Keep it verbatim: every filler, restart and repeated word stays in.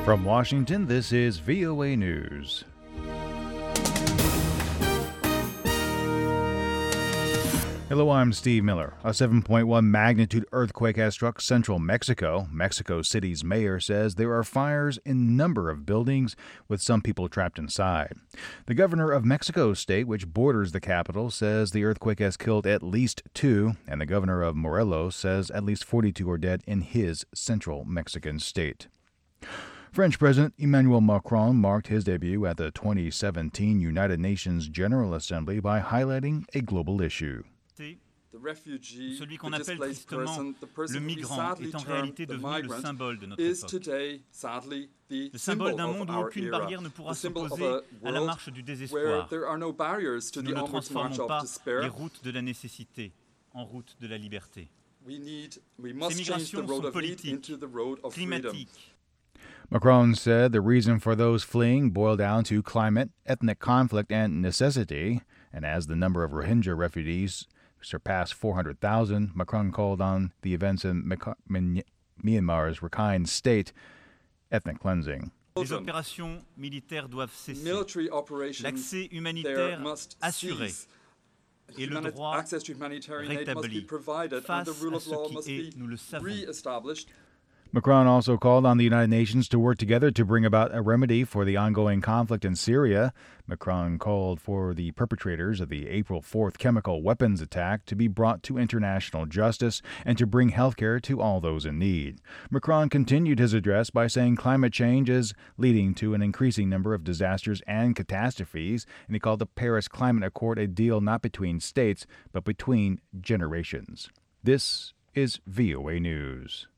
From Washington, this is V O A News. Hello, I'm Steve Miller. A seven point one magnitude earthquake has struck central Mexico. Mexico City's mayor says there are fires in a number of buildings, with some people trapped inside. The governor of Mexico State, which borders the capital, says the earthquake has killed at least two, and the governor of Morelos says at least forty-two are dead in his central Mexican state. French President Emmanuel Macron marked his debut at the twenty seventeen United Nations General Assembly by highlighting a global issue. Celui qu'on appelle tristement le migrant est en réalité devenu le symbole de notre époque. Le symbole d'un monde où aucune barrière ne pourra s'opposer à la marche du désespoir, si nous ne transformons pas les routes de la nécessité en routes de la liberté. Ces migrations sont politiques, climatiques. Macron said the reason for those fleeing boiled down to climate, ethnic conflict, and necessity, and as the number of Rohingya refugees surpassed four hundred thousand, Macron called on the events in Myanmar's Rakhine State ethnic cleansing. Les opérations militaires doivent cesser. L'accès humanitaire assuré et le droit rétabli face à ce qui est, nous le savons. Macron also called on the United Nations to work together to bring about a remedy for the ongoing conflict in Syria. Macron called for the perpetrators of the April fourth chemical weapons attack to be brought to international justice and to bring health care to all those in need. Macron continued his address by saying climate change is leading to an increasing number of disasters and catastrophes, and he called the Paris Climate Accord a deal not between states, but between generations. This is V O A News.